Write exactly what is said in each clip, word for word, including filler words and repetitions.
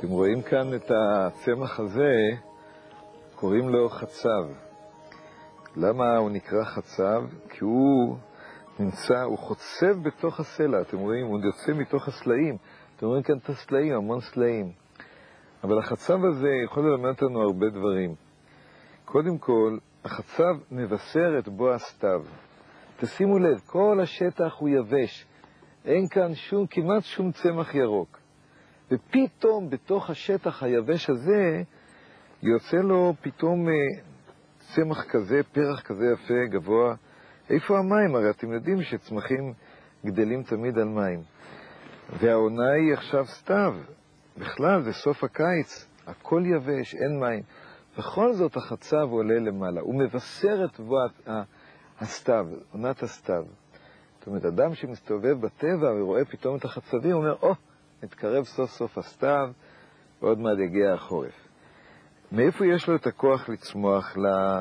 אתם רואים כאן את הצמח הזה, קוראים לו חצב. למה הוא נקרא חצב? כי הוא נמצא, הוא חוצב בתוך הסלע, אתם רואים, הוא יוצא מתוך הסלעים. אתם רואים כאן את הסלעים, המון סלעים. אבל החצב הזה יכול ללמד אותנו הרבה דברים. קודם כל, החצב מבשר את בוא הסתיו. תשימו לב, כל השטח הוא יבש. אין כאן שום, כמעט שום צמח ירוק. ופתאום בתוך השטח היבש הזה, יוצא לו פתאום צמח כזה, פרח כזה יפה, גבוה. איפה המים? הרי אתם יודעים שצמחים גדלים תמיד על מים. והעונה היא עכשיו סתיו. בכלל, זה סוף הקיץ. הכל יבש, אין מים. בכל זאת החצב עולה למעלה. הוא מבשר את בוא הסתיו, עונת הסתיו. זאת אומרת, אדם שמסתובב בטבע ורואה פתאום את החצבים, הוא אומר, או, oh, מתקרב סוף סוף הסתיו, ועוד מעט יגיע החורף. מאיפה יש לו את הכוח לצמוח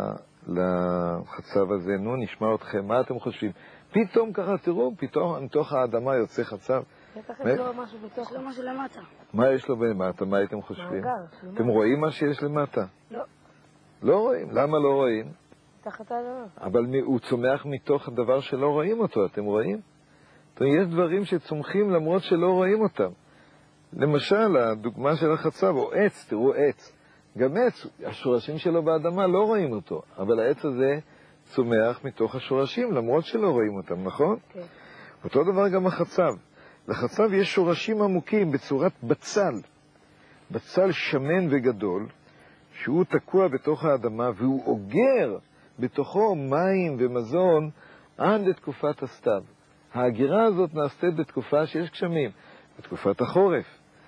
לחצב הזה? נו, נשמע אתכם, מה אתם חושבים? פתאום ככה, תראו, פתאום מתוך האדמה יוצא חצב. בטח יש לו משהו בתוך, לא משהו למטה. מה יש לו למטה? מה הייתם חושבים? אתם רואים מה שיש למטה? לא. לא רואים. למה לא רואים? תחת האדמה. אבל הוא צומח מתוך הדבר שלא רואים אותו, אתם רואים? יש דברים שצומחים למרות שלא רואים אותם. למשל, הדוגמה של החצב, או עץ, תראו עץ. גם עץ, השורשים שלו באדמה לא רואים אותו, אבל העץ הזה צומח מתוך השורשים למרות שלא רואים אותם, נכון? כן. אותו דבר גם החצב. לחצב יש שורשים עמוקים בצורת בצל. בצל שמן וגדול, שהוא תקוע בתוך האדמה והוא אוגר בתוכו מים ומזון עד לתקופת הסתיו. ההגירה הזאת נעשית בתקופה שיש גשמים, בתקופת החורף.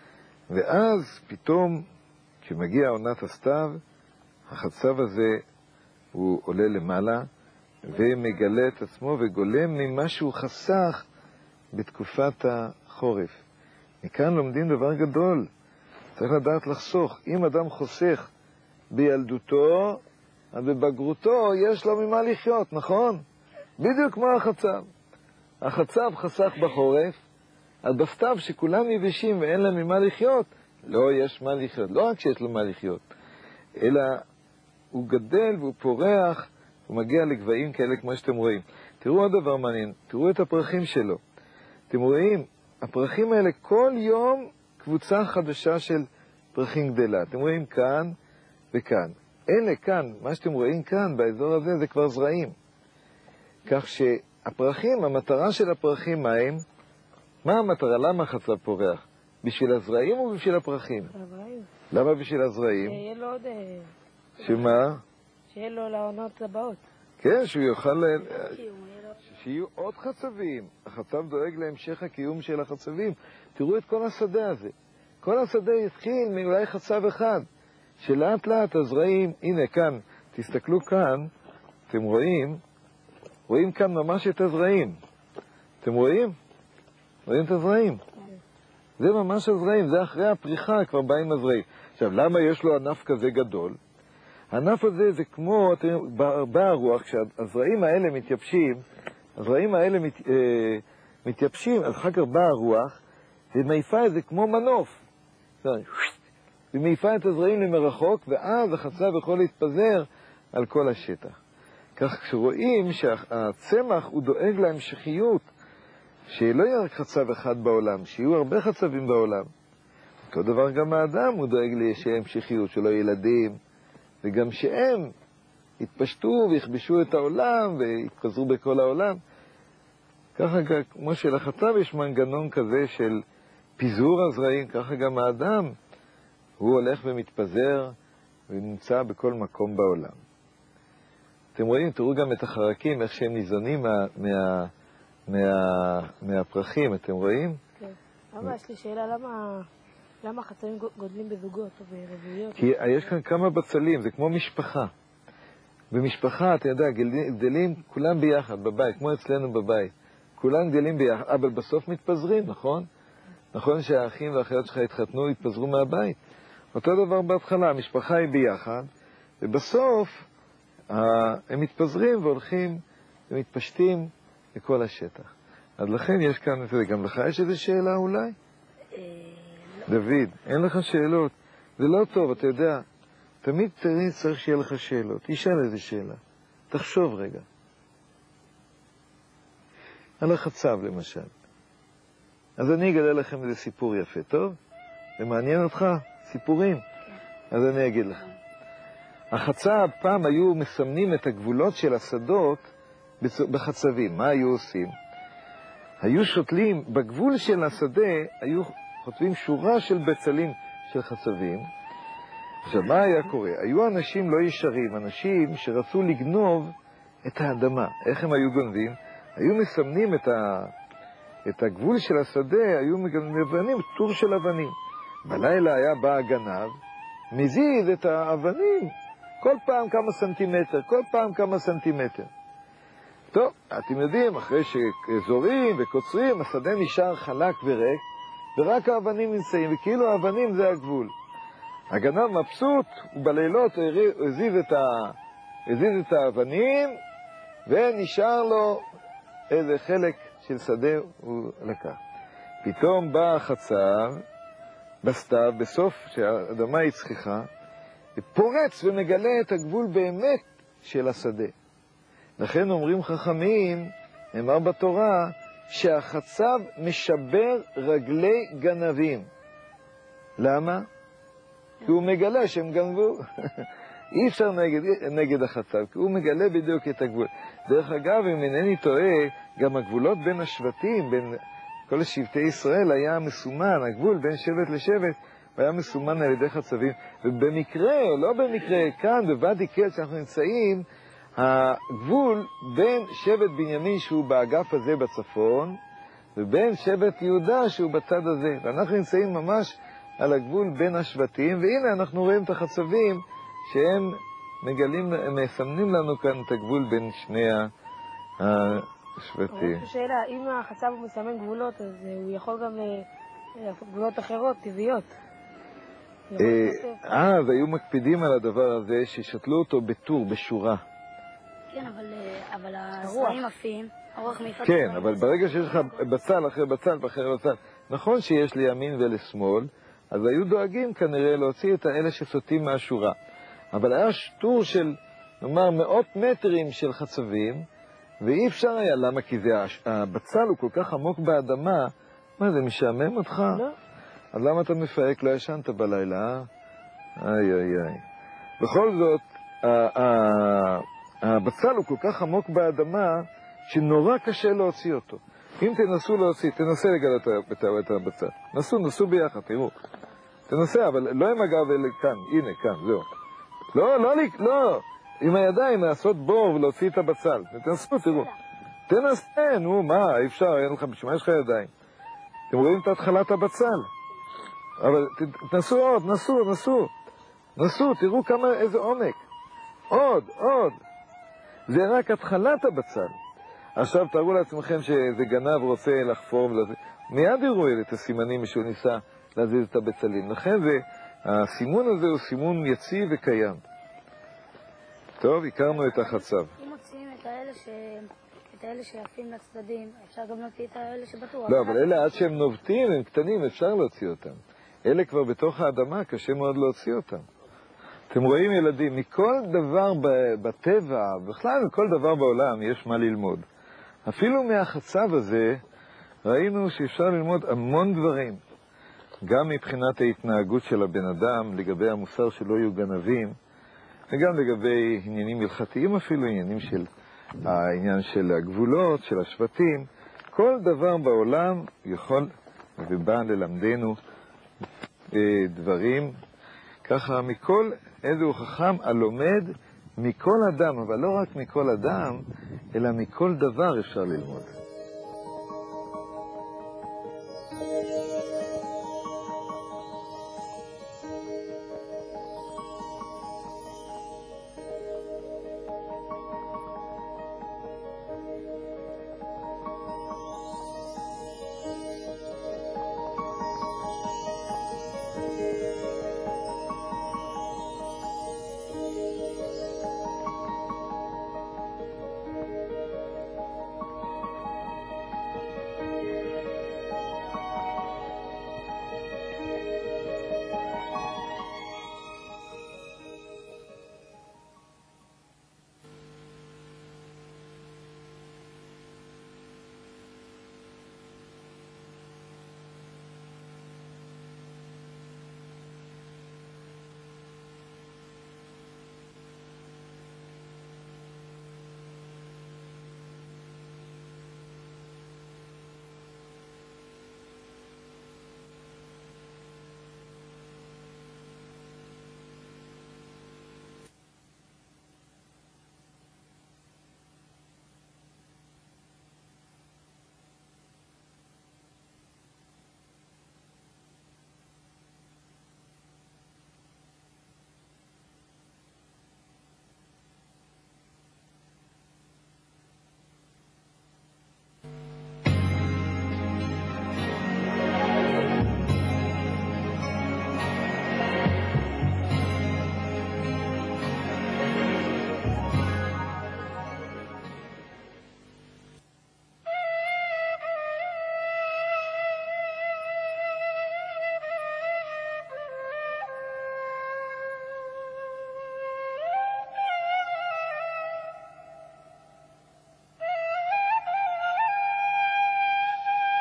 ואז פתאום, כשמגיע עונת הסתיו, החצב הזה הוא עולה למעלה ומגלה את עצמו וגולם ממה שהוא חסך בתקופת החורף. מכאן לומדים דבר גדול. צריך לדעת לחסוך. אם אדם חוסך בילדותו, אז בבגרותו יש לו ממה לחיות, נכון? בדיוק כמו החצב. החצב חסך בחורף, אז בסתיו שכולם יבשים ואין להם ממה לחיות, לא יש מה לחיות. לא רק שיש לו מה לחיות, אלא הוא גדל והוא פורח, הוא מגיע לגבהים כאלה כמו שאתם רואים. תראו עוד דבר מעניין, תראו את הפרחים שלו. אתם רואים, הפרחים האלה כל יום קבוצה חדשה של פרחים גדלה. אתם רואים כאן וכאן. אלה כאן, מה שאתם רואים כאן באזור הזה זה כבר זרעים. כך שהפרחים, המטרה של הפרחים מה הם? מה המטרה? למה החצב פורח? בשביל הזרעים או בשביל הפרחים? הזרעים. למה בשביל הזרעים? שיהיה לו עוד... שמה? שיהיה לו לעונות הבאות. כן, שהוא יוכל... שיהיו עוד חצבים. החצב דואג להמשך הקיום של החצבים. תראו את כל השדה הזה. כל השדה התחיל מאולי חצב אחד. שלאט לאט הזרעים, הנה כאן, תסתכלו כאן, אתם רואים, רואים כאן ממש את הזרעים. אתם רואים? רואים את הזרעים? זה ממש הזרעים, זה אחרי הפריחה כבר באים הזרעים. עכשיו, למה יש לו ענף כזה גדול? הענף הזה זה כמו, באה הרוח, כשהזרעים האלה מתייבשים, הזרעים האלה מת, אה, מתייבשים, אז אחר כך באה הרוח, ומעיפה את זה כמו מנוף. ומעיפה את הזרעים למרחוק, ואז החצב יכול להתפזר על כל השטח. כך כשרואים שהצמח הוא דואג להמשכיות, שלא יהיה רק חצב אחד בעולם, שיהיו הרבה חצבים בעולם. אותו דבר גם האדם הוא דואג שיהיה המשכיות, שלא ילדים, וגם שהם יתפשטו ויכבשו את העולם ויתפזרו בכל העולם. ככה כמו שלחצב יש מנגנון כזה של פיזור הזרעים, ככה גם האדם הוא הולך ומתפזר ונמצא בכל מקום בעולם. אתם רואים, תראו גם את החרקים, איך שהם ניזונים מה, מה, מה, מהפרחים, אתם רואים? כן. אבל יש לי שאלה, למה, למה חצבים גודלים בזוגות או ברבעיות? כי יש כאן כמה בצלים, זה כמו משפחה. במשפחה, אתה יודע, גדלים כולם ביחד בבית, כמו אצלנו בבית. כולם גדלים ביחד, אבל בסוף מתפזרים, נכון? נכון שהאחים והאחיות שלך התחתנו, התפזרו מהבית. אותו דבר בהתחלה, המשפחה היא ביחד, ובסוף הם מתפזרים והולכים ומתפשטים לכל השטח. אז לכן יש כאן, גם לך יש איזו שאלה אולי? לא. דוד, אין לך שאלות. זה לא טוב, אתה יודע. תמיד תמיד צריך שיהיה לך שאלות. תשאל איזה שאלה. תחשוב רגע. על החצב למשל. אז אני אגלה לכם איזה סיפור יפה, טוב? זה מעניין אותך? סיפורים? אז אני אגיד לך. החצב פעם היו מסמנים את הגבולות של השדות בחצבים. מה היו עושים? היו שותלים, בגבול של השדה היו חוטבים שורה של בצלים של חצבים. עכשיו, מה היה קורה? היו אנשים לא ישרים, אנשים שרצו לגנוב את האדמה. איך הם היו גונבים? היו מסמנים את, ה... את הגבול של השדה, היו מבנים טור של אבנים. בלילה היה בא הגנב, מזיז את האבנים כל פעם כמה סנטימטר, כל פעם כמה סנטימטר. טוב, אתם יודעים, אחרי שזורים וקוצרים, השדה נשאר חלק וריק, ורק האבנים נמצאים, וכאילו האבנים זה הגבול. הגנב מבסוט, ובלילות הזיז את, ה... הזיז את האבנים, ונשאר לו איזה חלק של שדה הוא לקח. פתאום בא החצב, בסתיו, בסוף שהאדמה היא צחיחה, פורץ ומגלה את הגבול באמת של השדה. לכן אומרים חכמים, נאמר בתורה, שהחצב משבר רגלי גנבים. למה? כי הוא מגלה שהם גנבו. אי אפשר נגד, נגד החצב, כי הוא מגלה בדיוק את הגבול. דרך אגב, אם אינני טועה, גם הגבולות בין השבטים, בין כל שבטי ישראל, היה מסומן, הגבול בין שבט לשבט, היה מסומן על ידי חצבים. ובמקרה, או לא במקרה, כאן בוואדי קל שאנחנו נמצאים, הגבול בין שבט בנימין שהוא באגף הזה בצפון, ובין שבט יהודה שהוא בצד הזה. ואנחנו נמצאים ממש על הגבול בין השבטים, והנה אנחנו רואים את החצבים שהם מגלים, הם מסמנים לנו כאן את הגבול בין שני השבטים. שאלה, אם החצב הוא מסמן גבולות, אז הוא יכול גם לעשות גבולות אחרות, טבעיות. אה, והיו מקפידים על הדבר הזה, ששתלו אותו בטור, בשורה. כן, אבל הזרעים עפים, הרוח מיפת... כן, אבל ברגע שיש לך בצל אחרי בצל ואחרי בצל, נכון שיש לימין ולשמאל, אז היו דואגים כנראה להוציא את האלה שסוטים מהשורה. אבל היה שטור של, נאמר, מאות מטרים של חצבים, ואי אפשר היה. למה? כי זה, הבצל הוא כל כך עמוק באדמה. מה, זה משעמם אותך? לא. אז למה אתה מפהק? לא ישנת בלילה, אה? איי, איי, איי. בכל זאת, הבצל הוא כל כך עמוק באדמה, שנורא קשה להוציא אותו. אם תנסו להוציא, תנסה לגלות את הבצל. נסו, נסו ביחד, תראו. תנסה, אבל לא עם הגב אלה כאן, הנה, כאן, זהו. לא, לא, לא, עם הידיים לעשות בור ולהוציא את הבצל. תנסו, תראו. תנסה, נו, מה, אי אפשר, אין לך, בשביל מה יש לך ידיים? אתם רואים את התחלת הבצל. אבל תנסו עוד, נסו, נסו. נסו, תראו כמה, איזה עומק. עוד, עוד. זה רק התחלת הבצל. עכשיו תארו לעצמכם שאיזה גנב רוצה לחפור, מיד יראו את הסימנים שהוא ניסה להזיז את הבצלים. לכן זה, הסימון הזה הוא סימון יציב וקיים. טוב, הכרנו את החצב. אם מוצאים את האלה, ש... את האלה שיפים לצדדים, אפשר גם להוציא את האלה שבטוח. לא, אבל אלה עד שהם נובטים, הם קטנים, אפשר להוציא אותם. אלה כבר בתוך האדמה, קשה מאוד להוציא אותם. אתם רואים ילדים, מכל דבר בטבע, בכלל מכל דבר בעולם יש מה ללמוד. אפילו מהחצב הזה ראינו שאפשר ללמוד המון דברים. גם מבחינת ההתנהגות של הבן אדם, לגבי המוסר שלא יהיו גנבים, וגם לגבי עניינים הלכתיים אפילו, עניינים של העניין של הגבולות, של השבטים. כל דבר בעולם יכול ובא ללמדנו דברים. ככה מכל איזהו חכם הלומד מכל אדם, אבל לא רק מכל אדם, אלא מכל דבר אפשר ללמוד.